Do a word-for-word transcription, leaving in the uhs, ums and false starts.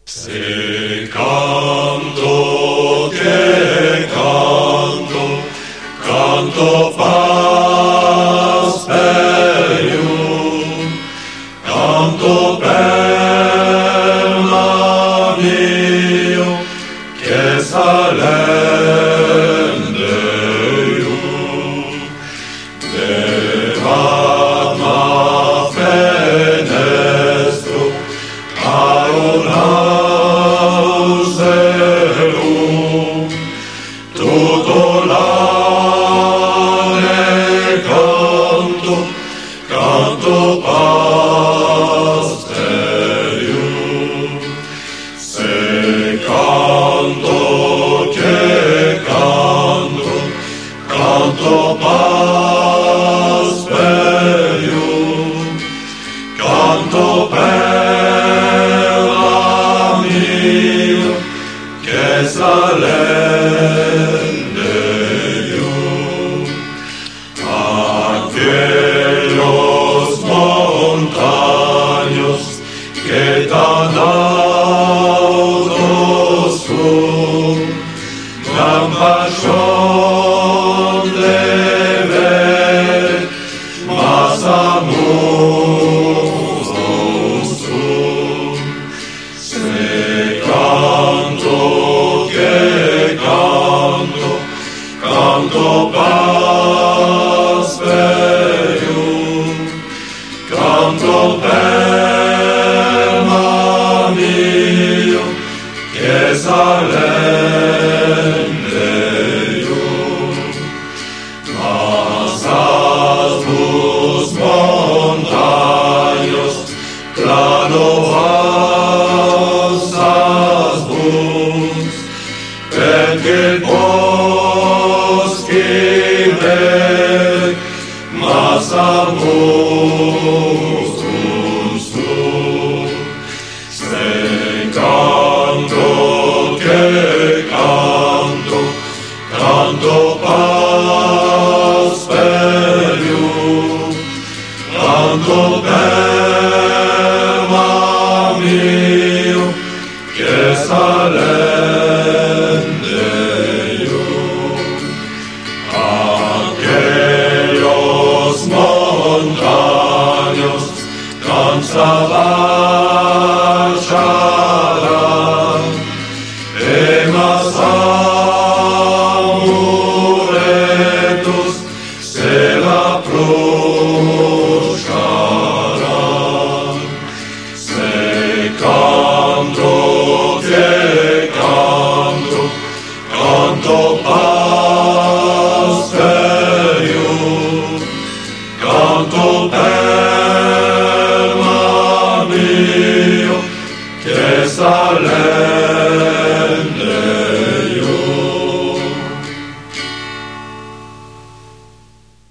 Se canto che canto, canto Pasperium, canto per mio, che salende ium, devat ma fenestro, auselum, tutto l'anne canto, canto Pasperium. Se canto che canto, canto Pasperium, canto per mio, che salende ium, aquellos montaños que tan altos son, gran pasión de ver, mas amoros son. Se canto que canto, canto Pasperium, canto per mio, che salende